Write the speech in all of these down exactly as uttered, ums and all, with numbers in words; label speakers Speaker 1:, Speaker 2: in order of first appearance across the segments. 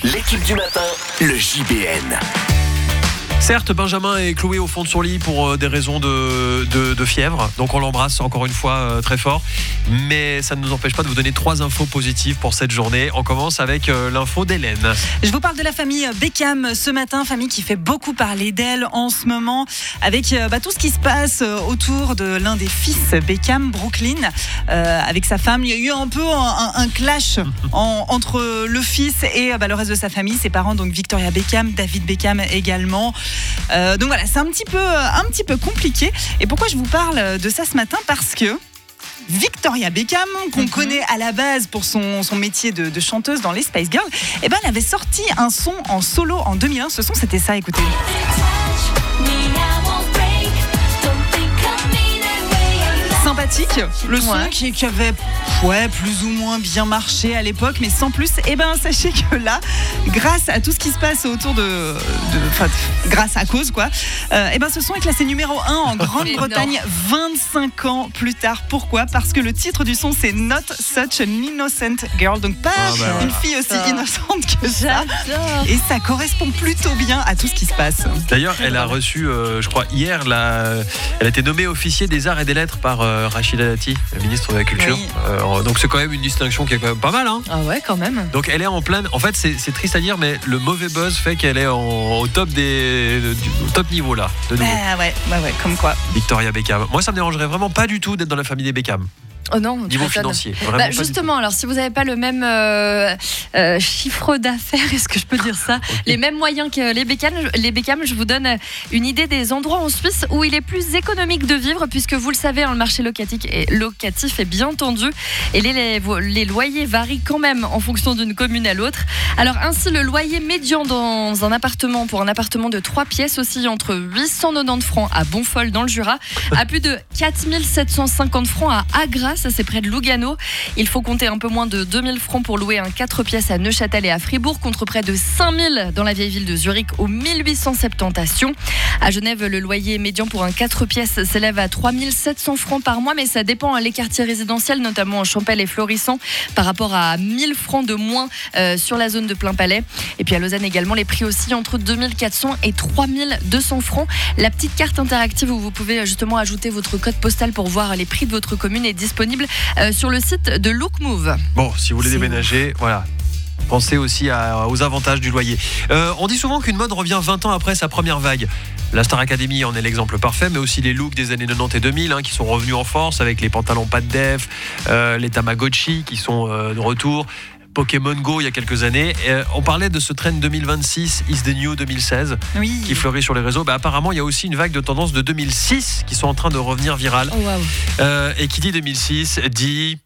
Speaker 1: L'équipe du matin, le J B N.
Speaker 2: Certes, Benjamin est cloué au fond de son lit pour euh, des raisons de, de, de fièvre, donc on l'embrasse encore une fois euh, très fort, mais ça ne nous empêche pas de vous donner trois infos positives pour cette journée. On commence avec euh, l'info d'Hélène.
Speaker 3: Je vous parle de la famille Beckham ce matin, famille qui fait beaucoup parler d'elle en ce moment, avec euh, bah, tout ce qui se passe autour de l'un des fils Beckham, Brooklyn, euh, avec sa femme. Il y a eu un peu un, un clash en, entre le fils et bah, le reste de sa famille, ses parents, donc Victoria Beckham, David Beckham également. Euh, donc voilà, c'est un petit peu, un petit peu compliqué. Et pourquoi je vous parle de ça ce matin ? Parce que Victoria Beckham, qu'on mm-hmm. connaît à la base pour son, son métier de, de chanteuse dans les Spice Girls, eh ben, elle avait sorti un son en solo en deux mille un. Ce son, c'était ça, écoutez. Sympathique, le son ouais. qui, qui avait ouais, plus ou moins bien marché à l'époque, mais sans plus. Et ben sachez que là, grâce à tout ce qui se passe autour de, de enfin, grâce à cause quoi, euh, et ben ce son est classé numéro un en Grande-Bretagne vingt-cinq ans plus tard. Pourquoi ? Parce que le titre du son c'est Not Such an Innocent Girl, donc pas ah bah une voilà. fille aussi ça. innocente que ça. J'adore. Et ça correspond plutôt bien à tout ce qui se passe.
Speaker 2: D'ailleurs, elle a reçu, euh, je crois hier, la, elle a été nommée officier des arts et des lettres par euh, Rachida Dati, ministre de la Culture. Oui. Euh, donc c'est quand même une distinction qui est quand même pas mal. Hein.
Speaker 4: Ah ouais, quand même.
Speaker 2: Donc elle est en pleine. En fait, c'est, c'est triste à dire, mais le mauvais buzz fait qu'elle est en, au top des, du, au top niveau là. De nouveau.
Speaker 3: Ah ouais, ouais, ouais, comme quoi.
Speaker 2: Victoria Beckham. Moi, ça me dérangerait vraiment pas du tout d'être dans la famille des Beckham.
Speaker 4: Oh non,
Speaker 2: niveau financier.
Speaker 4: Bah justement, alors si vous n'avez pas le même euh, euh, chiffre d'affaires, est-ce que je peux dire ça ? Les mêmes moyens que les Beckham, les Beckham, je vous donne une idée des endroits en Suisse où il est plus économique de vivre, puisque vous le savez, hein, le marché locatif est, locatif est bien tendu et les, les, les loyers varient quand même en fonction d'une commune à l'autre. Alors ainsi, le loyer médian dans un appartement pour un appartement de trois pièces oscille entre huit cent quatre-vingt-dix francs à Bonfol dans le Jura, à plus de quatre mille sept cent cinquante francs à Agra. Ça c'est près de Lugano. Il faut compter un peu moins de deux mille francs pour louer un quatre pièces à Neuchâtel et à Fribourg, contre près de cinq mille dans la vieille ville de Zurich ou mille huit cent soixante-dix à Sion. À Genève, le loyer médian pour un quatre pièces s'élève à trois mille sept cents francs par mois, mais ça dépend les quartiers résidentiels, notamment en Champel et Florissant, par rapport à mille francs de moins euh, sur la zone de Plainpalais. Et puis à Lausanne également, les prix oscillent entre deux mille quatre cents et trois mille deux cents francs. La petite carte interactive où vous pouvez justement ajouter votre code postal pour voir les prix de votre commune est disponible Euh, sur le site de Lookmove.
Speaker 2: Bon, si vous voulez
Speaker 3: C'est
Speaker 2: déménager, bon. voilà. Pensez aussi à, aux avantages du loyer. Euh, on dit souvent qu'une mode revient vingt ans après sa première vague. La Star Academy en est l'exemple parfait, mais aussi les looks des années quatre-vingt-dix et deux mille hein, qui sont revenus en force avec les pantalons pas de def, euh, les Tamagotchi qui sont euh, de retour. Pokémon Go il y a quelques années. Euh, on parlait de ce trend deux mille vingt-six, Is the New deux mille seize,
Speaker 3: oui.
Speaker 2: qui fleurit sur les réseaux. Bah, apparemment, il y a aussi une vague de tendances de deux mille six qui sont en train de revenir virales.
Speaker 4: Oh, wow.
Speaker 2: euh, et qui dit deux mille six dit...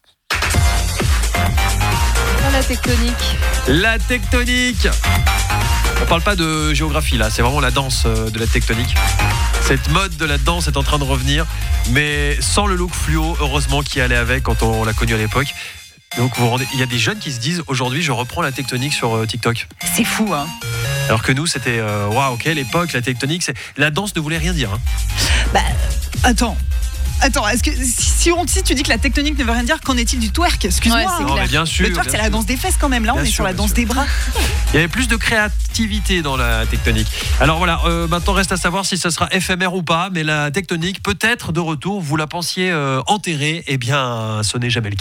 Speaker 4: Oh, la tectonique.
Speaker 2: La tectonique. On parle pas de géographie là, c'est vraiment la danse de la tectonique. Cette mode de la danse est en train de revenir, mais sans le look fluo, heureusement, qui allait avec quand on l'a connu à l'époque. Donc vous rendez... il y a des jeunes qui se disent aujourd'hui je reprends la tectonique sur euh, TikTok.
Speaker 3: C'est fou hein.
Speaker 2: Alors que nous c'était waouh wow, ok l'époque la tectonique c'est... la danse ne voulait rien dire hein.
Speaker 3: Bah attends. Attends, est-ce que si, on, si tu dis que la tectonique ne veut rien dire, qu'en est-il du twerk ? Excuse-moi.
Speaker 4: Ouais, c'est
Speaker 2: non,
Speaker 4: clair.
Speaker 2: Bien sûr,
Speaker 3: le twerk,
Speaker 2: bien
Speaker 3: c'est
Speaker 2: sûr.
Speaker 3: la danse des fesses quand même. Là,
Speaker 2: bien
Speaker 3: on est
Speaker 2: sûr,
Speaker 3: sur la danse
Speaker 2: sûr.
Speaker 3: des bras.
Speaker 2: Il y avait plus de créativité dans la tectonique. Alors voilà, euh, maintenant reste à savoir si ça sera éphémère ou pas, mais la tectonique peut être de retour. Vous la pensiez euh, enterrée, eh bien, ce n'est jamais le cas.